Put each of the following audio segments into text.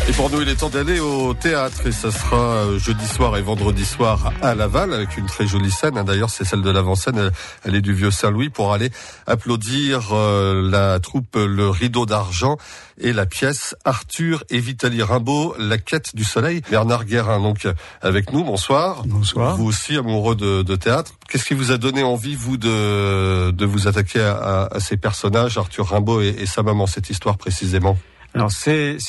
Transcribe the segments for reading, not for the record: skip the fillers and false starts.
Et pour nous, il est temps d'aller au théâtre et ça sera jeudi soir et vendredi soir à Laval avec une très jolie scène. D'ailleurs, c'est celle de l'avant-scène. Elle est du Vieux Saint-Louis pour aller applaudir la troupe Le Rideau d'Argent et la pièce Arthur et Vitaly Rimbaud, La Quête du Soleil. Bernard Guérin, donc, avec nous. Bonsoir. Bonsoir. Vous aussi, amoureux de théâtre. Qu'est-ce qui vous a donné envie, vous, de vous attaquer à ces personnages, Arthur Rimbaud et sa maman, cette histoire précisément? Alors ça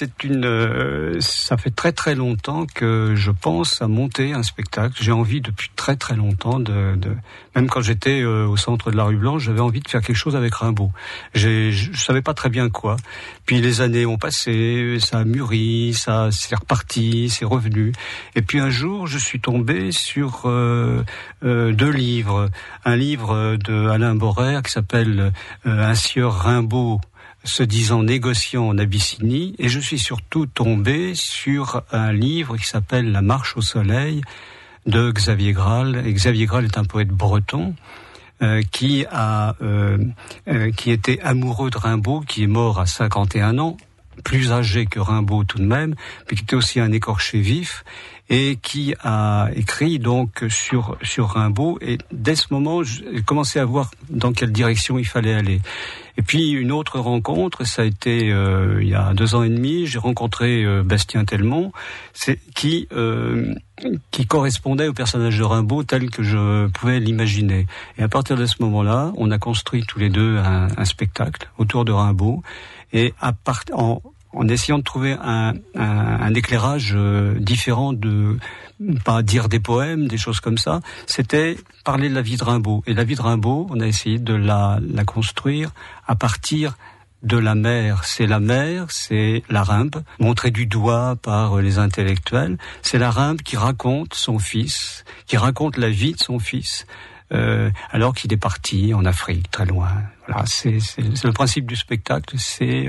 fait très très longtemps que je pense à monter un spectacle. J'ai envie depuis très très longtemps même quand j'étais au centre de la rue Blanche, j'avais envie de faire quelque chose avec Rimbaud. Je savais pas très bien quoi. Puis les années ont passé, ça a mûri, ça c'est reparti, c'est revenu. Et puis un jour, je suis tombé sur 2 livres. Un livre de Alain Borère qui s'appelle Un sieur Rimbaud se disant négociant en Abyssinie, et je suis surtout tombé sur un livre qui s'appelle La Marche au Soleil de Xavier Graal. Et Xavier Graal est un poète breton qui était amoureux de Rimbaud, qui est mort à 51 ans, plus âgé que Rimbaud tout de même, mais qui était aussi un écorché vif, et qui a écrit donc sur Rimbaud. Et dès ce moment, j'ai commencé à voir dans quelle direction il fallait aller. Et puis une autre rencontre, ça a été il y a 2 ans et demi, j'ai rencontré Bastien Telmont, qui correspondait au personnage de Rimbaud tel que je pouvais l'imaginer. Et à partir de ce moment-là, on a construit tous les deux un spectacle autour de Rimbaud, et en essayant de trouver un éclairage différent, de pas dire des poèmes, des choses comme ça, c'était parler de la vie de Rimbaud. Et la vie de Rimbaud, on a essayé de la construire à partir de la mer. C'est la mer, c'est la Rimbe, montrée du doigt par les intellectuels. C'est la Rimbe qui raconte son fils, qui raconte la vie de son fils, alors qu'il est parti en Afrique, très loin. Voilà, c'est le principe du spectacle, c'est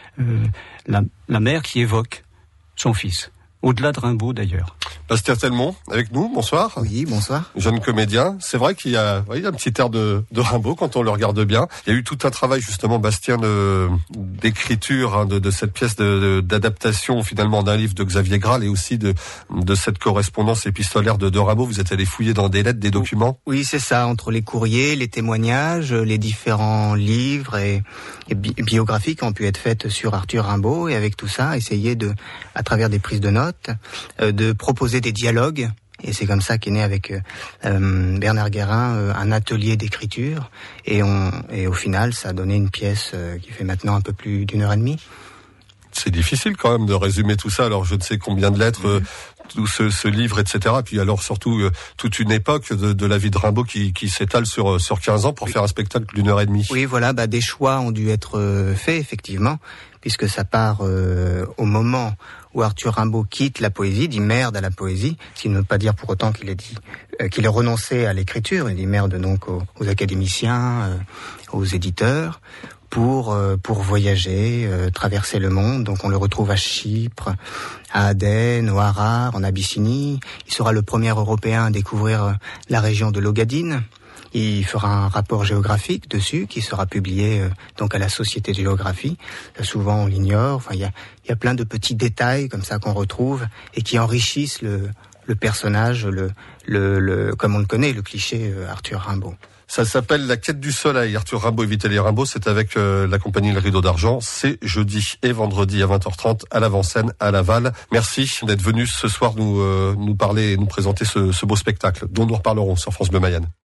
la mère qui évoque son fils, au-delà de Rimbaud d'ailleurs. Bastien Telmont, avec nous, bonsoir. Oui, bonsoir. Jeune comédien, c'est vrai qu'il y a un petit air de Rimbaud quand on le regarde bien. Il y a eu tout un travail justement, Bastien, d'écriture de cette pièce, d'adaptation finalement d'un livre de Xavier Graal et aussi de cette correspondance épistolaire de Rimbaud. Vous êtes allé fouiller dans des lettres, des documents? Oui, c'est ça, entre les courriers, les témoignages, les différents livres et biographies qui ont pu être faites sur Arthur Rimbaud, et avec tout ça, essayer à travers des prises de notes, de proposer des dialogues. Et c'est comme ça qu'est né avec Bernard Guérin un atelier d'écriture, et au final ça a donné une pièce qui fait maintenant un peu plus d'1 heure et demie. C'est difficile quand même de résumer tout ça, alors je ne sais combien de lettres, tout ce livre, etc. Puis alors surtout toute une époque de la vie de Rimbaud qui s'étale sur 15 ans pour faire un spectacle d'1 heure et demie. Oui, voilà, des choix ont dû être faits effectivement, puisque ça part au moment où Arthur Rimbaud quitte la poésie, dit merde à la poésie, ce qui ne veut pas dire pour autant qu'il ait renoncé à l'écriture. Il dit merde donc aux académiciens, aux éditeurs, pour voyager, traverser le monde. Donc on le retrouve à Chypre, à Aden, au Harar, en Abyssinie. Il sera le premier Européen à découvrir la région de l'Ogadine. Il fera un rapport géographique dessus qui sera publié donc à la Société de géographie. Souvent on l'ignore. Enfin, il y a plein de petits détails comme ça qu'on retrouve et qui enrichissent le personnage, comme on le connaît, le cliché Arthur Rimbaud. Ça s'appelle La Quête du Soleil, Arthur Rimbaud et Vitaly Rimbaud. C'est avec la compagnie Le Rideau d'Argent. C'est jeudi et vendredi à 20h30 à l'avant-scène à Laval. Merci d'être venu ce soir nous parler et nous présenter ce beau spectacle dont nous reparlerons sur France Bleu Mayenne.